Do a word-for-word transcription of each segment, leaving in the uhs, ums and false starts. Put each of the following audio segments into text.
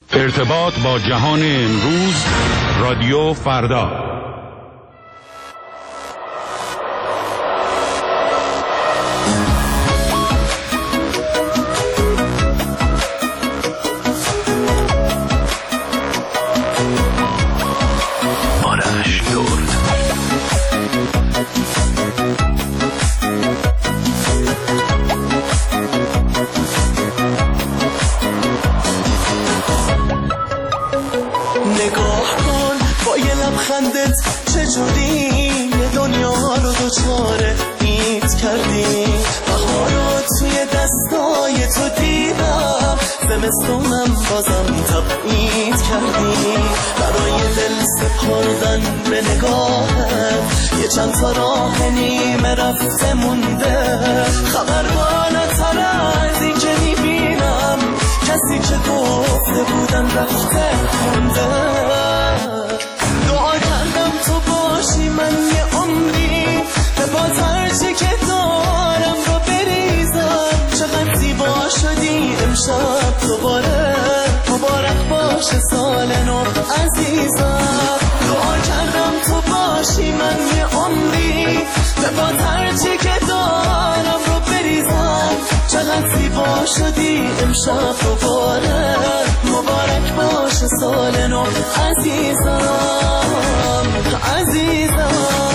ارتباط با جهان امروز، رادیو فردا. خندت چجوری دنیا رو دوچاره ایت کردی، بهارات توی دستای تو دیدم، زمستونم بازم تبعید کردی، برای دل سپردن به نگاهت یه چند تا راه نیمه رفته مونده، خبر بالاتر از این که میبینم، کسی که گفته بودم رفته مونده. تو باشی من یه عمری به باز هرچی که دارم رو بریزم، چقدر زیبا شدی امشب دوباره، مبارک باشه سال نو عزیزم. دعا کردم تو باشی من یه عمری به باز هرچی که دارم رو بریزم، چقدر زیبا شدی امشب دوباره، مبارک باشه سال نو عزیزم عزیزم.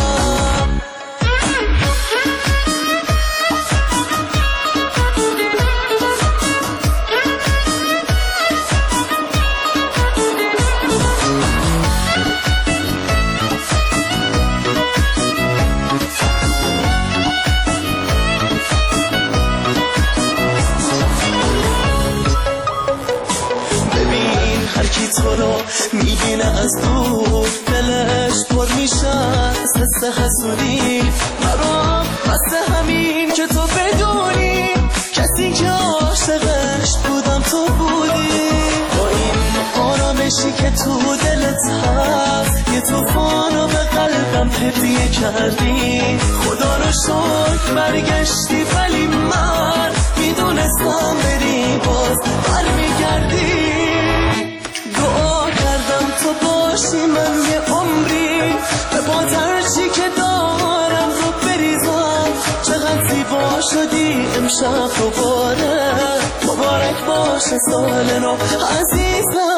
ببین هر کی تو رو میبینه از دور، دلش پر میشه از حس حسودی، برام بس همین که تو بدونی کسی که عاشقش بودم تو بودی، با این آرامشی که تو دلت هست یه توفانو به قلبم هدیه کردی، خدا رو شکر برگشتی، ولی من میدونستم بری باز برمیگردی. دعا کردم تو باشی من یه عمری به باز هرچی که دارم رو بریزم، چقدر زیبا شدی امشب دوباره، مبارک باشه سال نو عزیزم.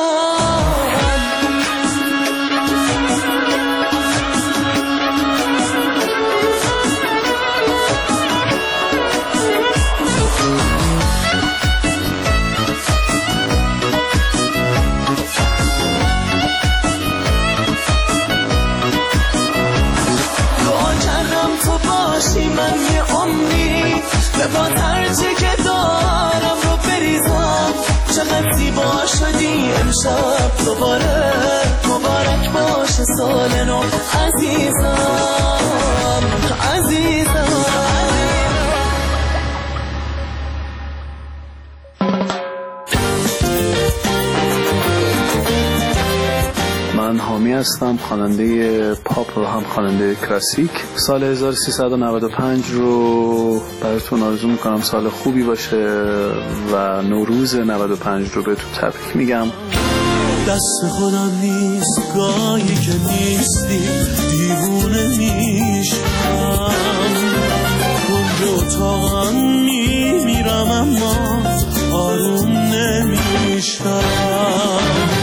من یه عمری به باز هرچی که دارم رو بریزم، چقدر زیبا شدی امشب دوباره، مبارک باشه سال نو عزیزم عزیزم. من حامی هستم، خواننده پاپ و هم خواننده کلاسیک. سال هزار و سیصد و نود و پنج رو براتون آرزو میکنم سال خوبی باشه و نوروز نود و پنج رو بهتون تبریک میگم. دست خودم نیست گاهی که نیستی، دیوونه میشم، گل اتاقم میمیرم اما آروم نمیشم.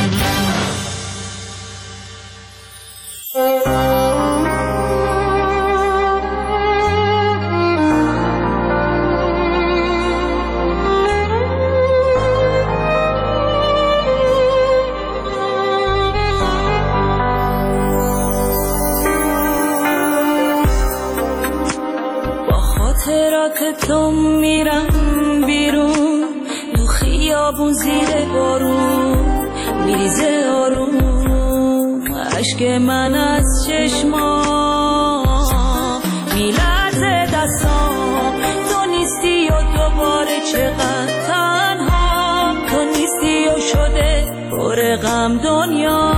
تو میرم بیرون تو خیابون زیر بارون، میریزه آروم عشق من از چشمام، میلرزه دستام، تو نیستی و دوباره چقدر تنها، تو نیستی و شده پر غم دنیا،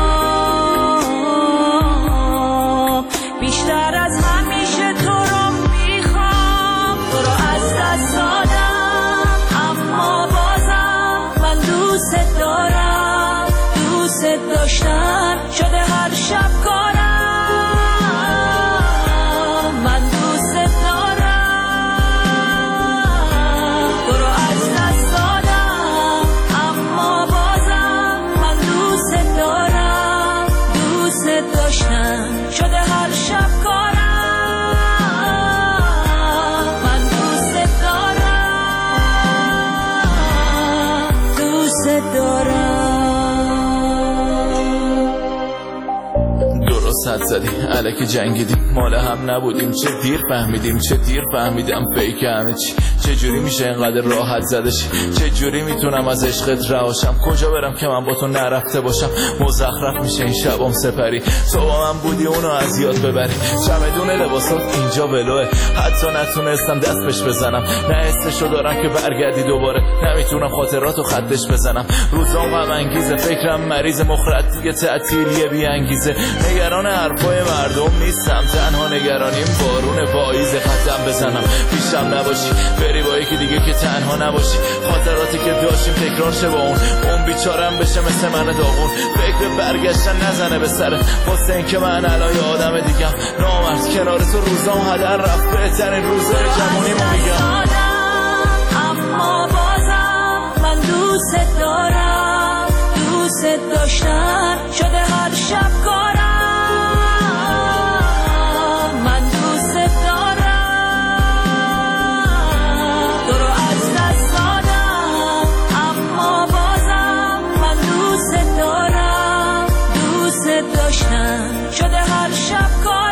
بیشتر از همیشه تو رو میخوام، تو رو از دست دادم اما بازم من دوست دارم، دوست داشتن شده هر شب کارم، من دوست دارم تو رو از دست دادم، اما بازم من دوست دارم. دوست داشتن شده هر شب کارم، من دوست دارم، دوست دارم. صد زدی الکی جنگیدیم، مال هم نبودیم، چه دیر فهمیدیم، چه دیر فهمیدم فیک همه چی. چه جوری میشه اینقدر راحت زدشی، چه جوری میتونم از عشقت رهاشم، کجا برم که من با تو نرفته باشم. مزخرف میشه این شبام سپری، تو با من بودی اونو از یاد ببری. چمدون لباسات اینجا ولوه، حتی نتونستم دست بهش بزنم، نه حسشو دارم که برگردی دوباره، نمیتونم خاطراتو خطش بزنم. روزام غم انگیزه، فکرم مریض، مخرط دیگه تعطیلیه بی انگیزه. نگران حرفای مردم نیستم، تنها نگرانیم بارون پاییز. ختم بزنم پیشم نباشی، بری با یکی دیگه که تنها نباشی. خاطراتی که داشتیم تکرار شه با اون، اون بیچارم بشه مثل من داغون. فکر برگشتن نزنه به سرت، واسه این که من الان آدم دیگم نامرد کنار تو. روزام هدر رفت، بهترین روزای جوونیمو میگم. اما بازم من دوست دارم، دوست داشتن شده هر شب کارم، من دوست دارم تو رو از دست دادم، اما بازم من دوست دارم. دوست داشتن شده هر شب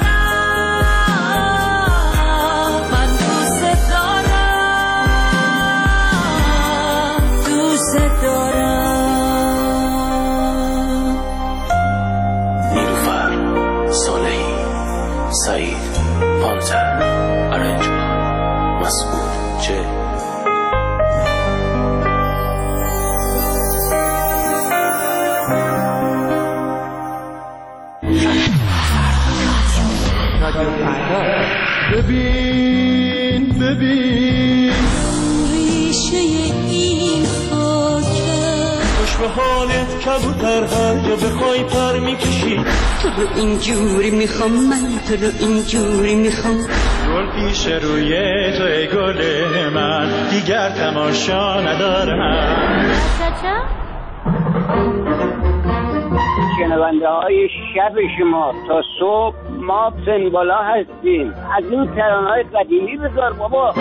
کارم، من دوست دارم، دوست دارم. نیلوفر صالحی، سعید پانتر، ارنجمان، مسعود چه ببین ببین ریشه این خاکه، خوش به حالت کبوتر، هر جا بخوای پر میکشی. تو رو اینجوری میخوام، من تو رو اینجوری میخوام. گل پیش روی تو ای گل من، دیگر تماشا ندارم. شنونده های شب شما تا صبح ما سنبالا هستیم. از این ترانه های قدیمی بذار بابا.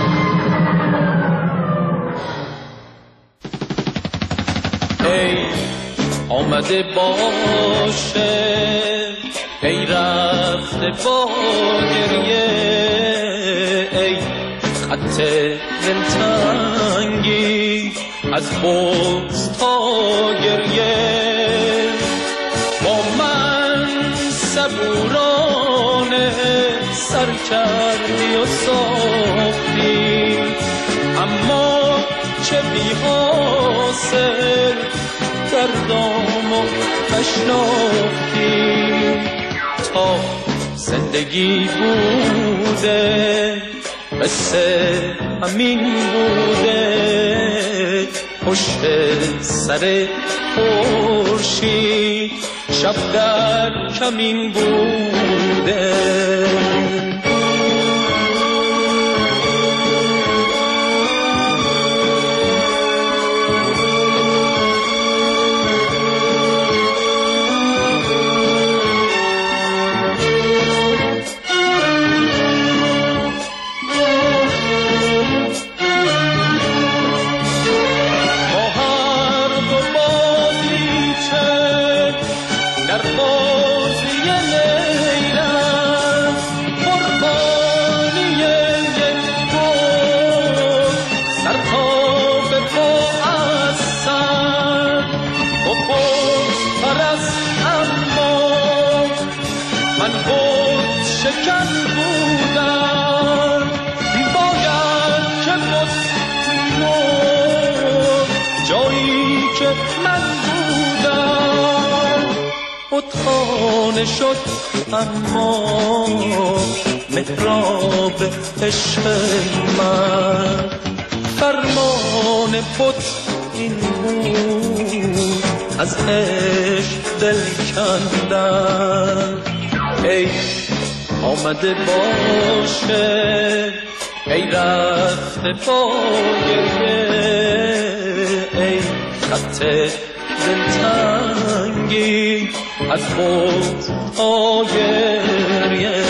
ای آمده باشه، ای رفته با گریه، ای خط دلتنگی از بغض تا گریه. با من صبورانه سر کردی و ساختی، اما چه بی حاصل دردامو نشناختی. تا زندگی بوده مثل همین بوده، پشت سر خورشید شب در کمین بوده. خانه شد اما محراب عشق من، فرمان بت این بود از عشق دل کندن. ای آمده باشه ای رفته با گریه، ای خط دلتنگی از خود تا گریه.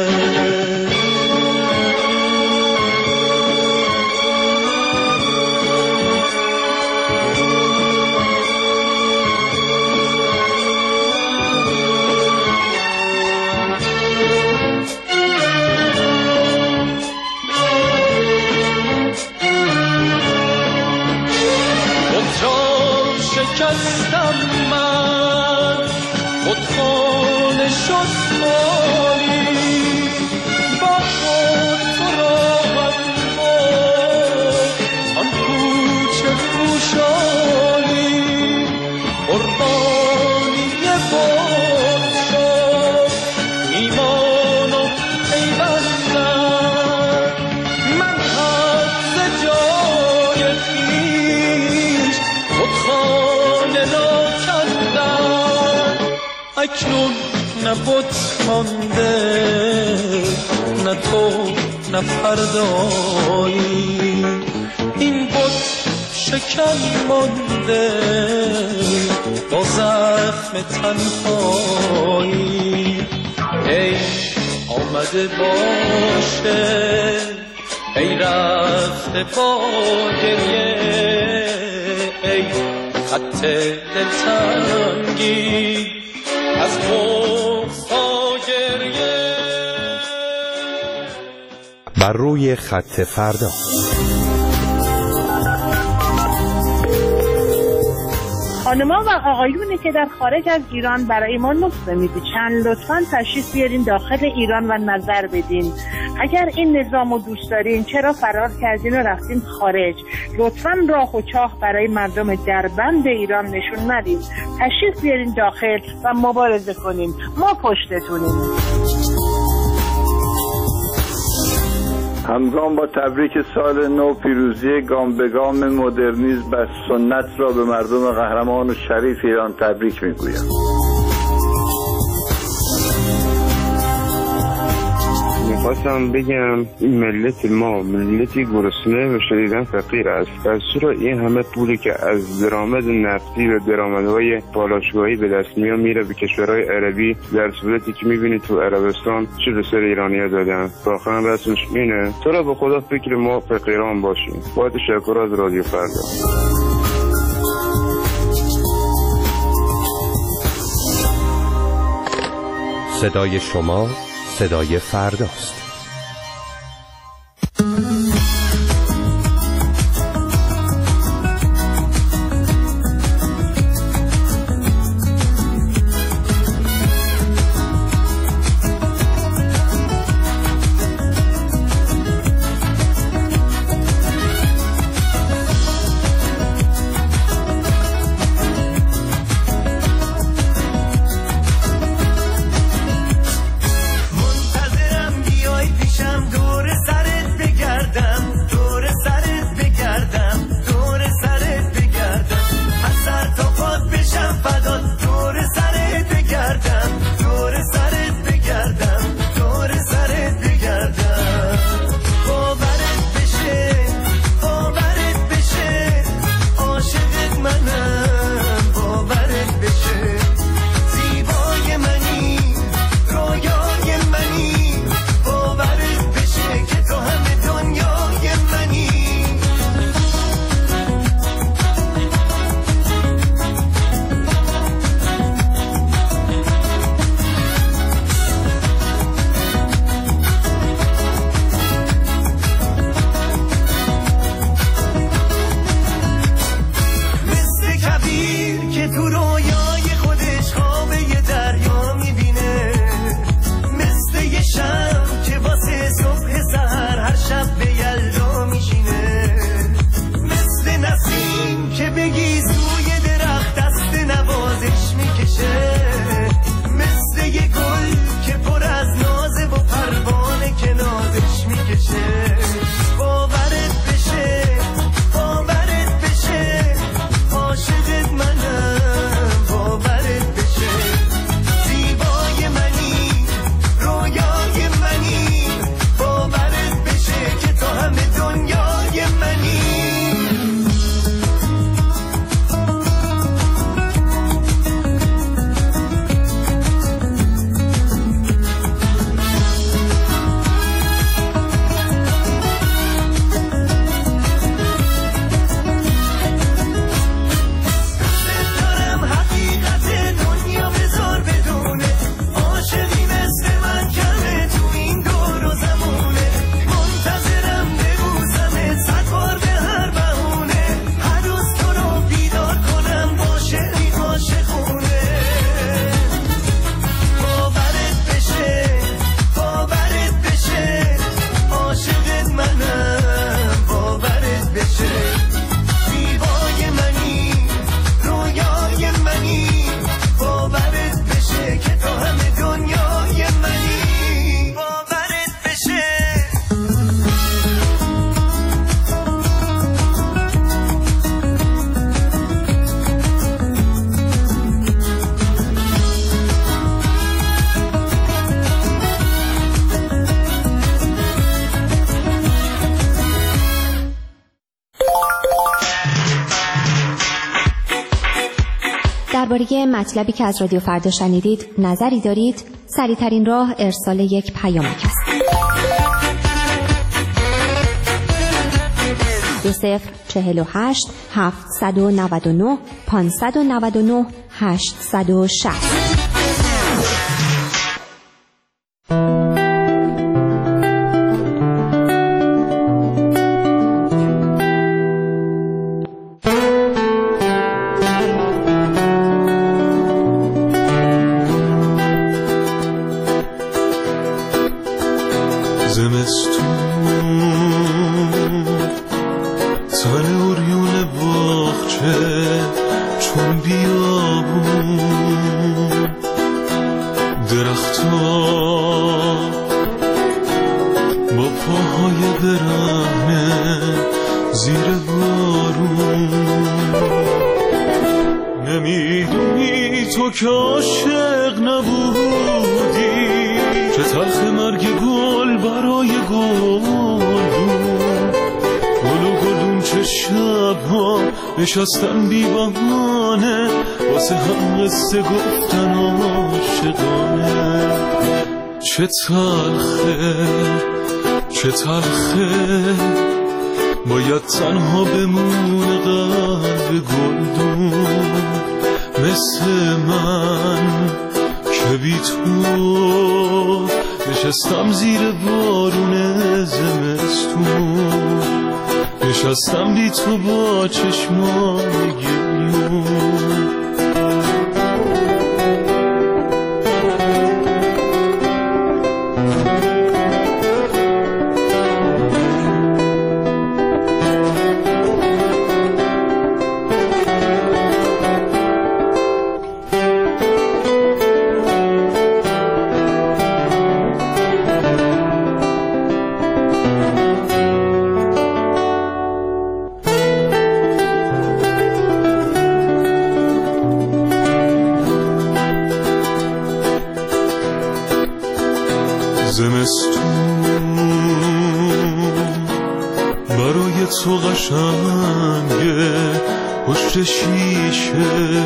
شکستم من خودخانه شد خالی، با خود تو راهم بود آن کوچه خوشحالی. قربانی بود شد ایمان و پیوندم، من هم ز جای خویش خودخانه اکنون نه بت مانده نه تو نه فردایی، این بت شکن مانده با زخم تنهایی. ای آمده باشه ای رفته با گریه، ای خط دلتنگی از بغض‌ها گریه. بر روی خط فردا. خانما و آقایونی که در خارج از ایران برای ما نسخه می‌پیچن، لطفاً تشریف بیارین داخل ایران و نظر بدین. اگر این نظام رو دوست دارین چرا فرار کردین و رفتین خارج؟ لطفاً راه و چاه برای مردم دربند ایران نشون ندید. تشریف بیارین داخل و مبارزه کنین. ما پشتتونیم. همگام با تبریک سال نو، پیروزی گام به گام مدرنیسم و سنت را به مردم قهرمان و شریف ایران تبریک میگویم. میخواستم بگم این ملت ما ملتی گرسنه و شدیداً فقیر است. پس چرا این همه پولی که از درآمد نفتی و درآمدهای پالایشگاهی به دست میاد میره به کشورهای عربی، در صورتی که میبینی تو عربستان چه به سر ایرانی‌ها دادن؟ واقعا بسش اینه. تو را به خدا فکر ما فقیران باشیم. با تشکر از رادیو فردا. صدای شما صدای فرداست. منتظرم بیای درباره مطلبی که از رادیو فردا شنیدید نظری دارید؟ سریع‌ترین راه ارسال یک پیامک است. دو صفر چهل و هشت هفتصد و نود و نه پانصد و نود و نه هشتصد و شصت. نشستن بی بهانه واسه هم قصه گفتن عاشقانه. چه تلخه چه تلخه باید تنها بمونه قلب گلدون مثل من که بی تو نشستم زیر بارون زمستون، نشستم بی تو با چشمان گریون. برای تو قشنگه پشت شیشه،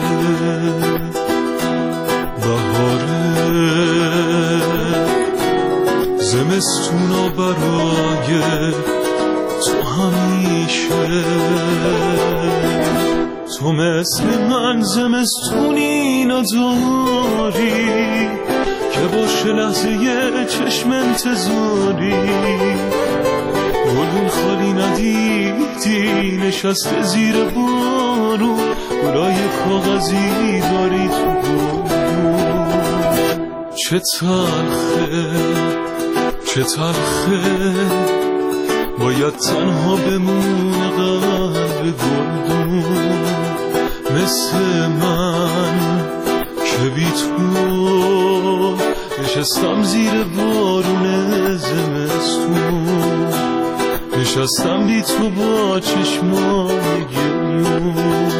بهاره زمستونا برای تو همیشه. تو مثل من زمستونی نداری که باشه لحظه یه چشم انتظاری، گلون خالی ندیدی نشسته زیر بارون، گلای کاغذی داری تو بارون. چه تلخه چه تلخه باید تنها بمونه قلب گلدون مثل من که بی تو نشستم زیر بارون زمستون، نشستم بی تو با چشمان گریون.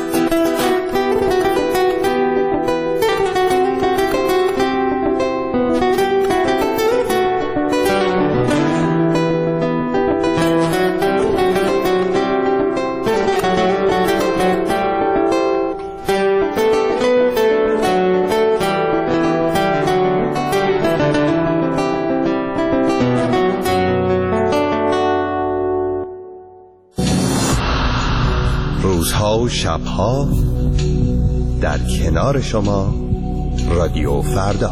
روزها و شبها در کنار شما رادیو فردا.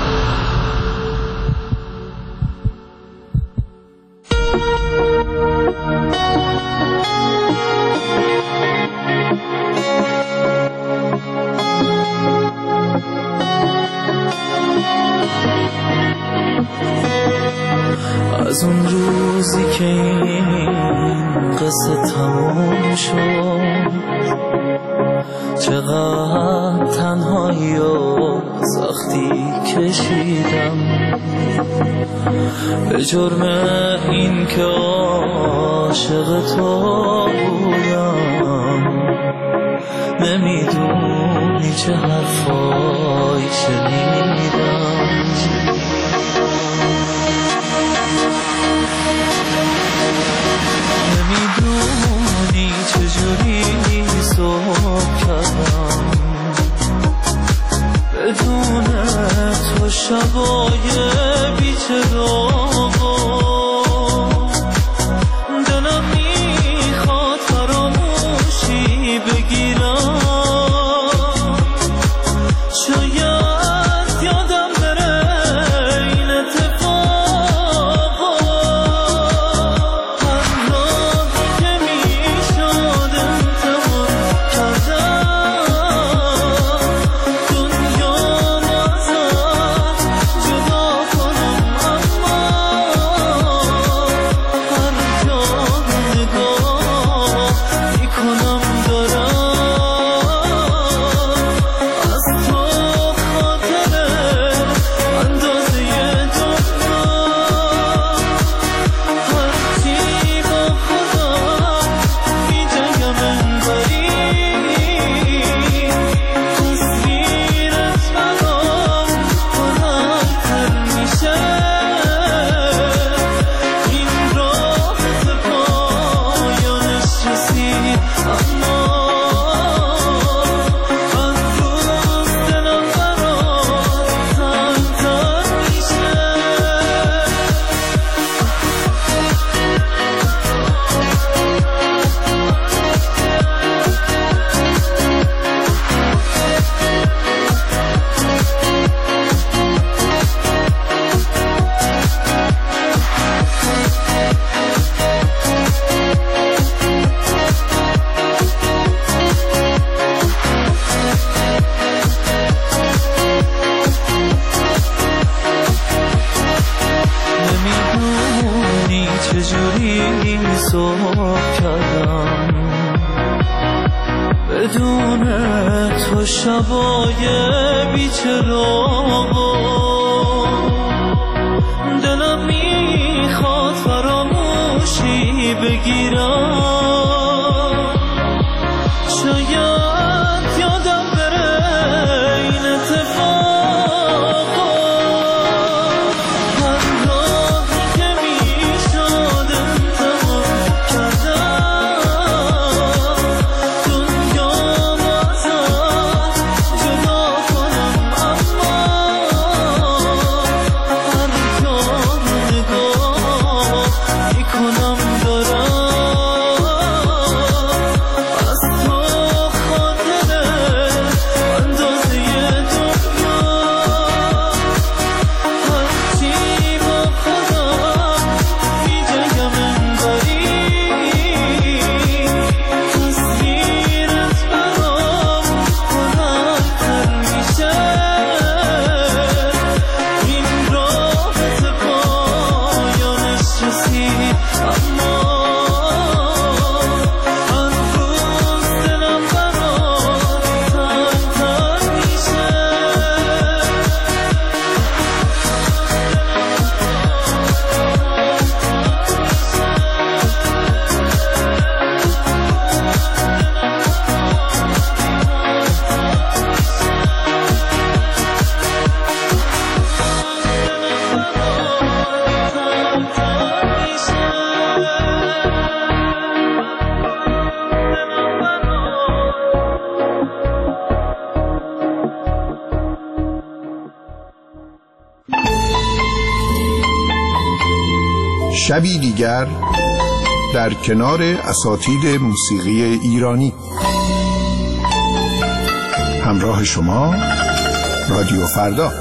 از اون روزی که این قصه تموم شد، چقدر تنهایی و سختی کشیدم، به جرم این که عاشق تو بودم. نمیدونی چه حرفایی شنیدم، نمیدونی چجوری صبح کردم شبای بی‌چراغا دلم میخواد فراموشی بگیرم شاید یادم بره این اتفاقا هر راهی که میشد انتقام کردم دنیا ازت جدا کنم اما هر جا نگاه میکنم دارم از تو خاطره اندازه دنیا هرچی با خودم میجنگم انگاری تصویرت برام بلندتر میشه این راه به پایانش رسید اما از روز دلم برات تنگ‌تر میشه نمیدونی چجوری سرخ کردم بدون تو شبای بی‌چراغا دلم میخواد فراموشی بگیرم شاید یادم بره این اتفاقا هر راهی که میشد انتقام کردم دنیا ازت جدا کنم اما هر جا نگاه میکنم دارم از تو خاطره اندازه دنیا هرچی با خودم میجنگم انگاری تصویرت برام بلندتر میشه این راه به پایانش رسید اما از روز دلم برات تنگ‌تر میشه شبی دیگر در کنار اساتید موسیقی ایرانی. همراه شما رادیو فردا.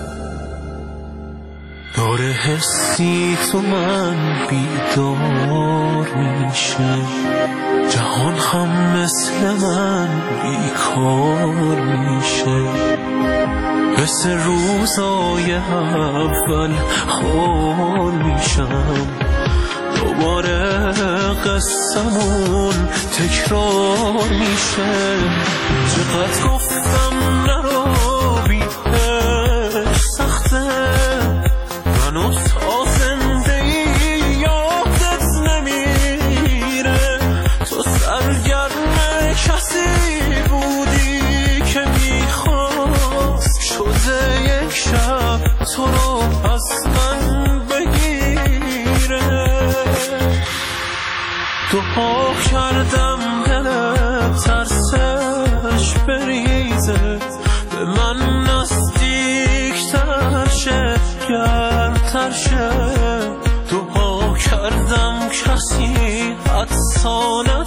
داره حسی تو من بیدار میشه جهان هم مثل من بیکار میشه حس روزای اول حال میشم دوباره قصمون تکرار میشه چقدر گفتم نرو بی‌عشق سخته منو تا زندگی یادت نمیره تو سرگرم کسی بودی که میخواست شده یک شب تو رو از من بگیره دعا کردم دلت ترسش بریزه به من نزدیکتر شه کسی افسانه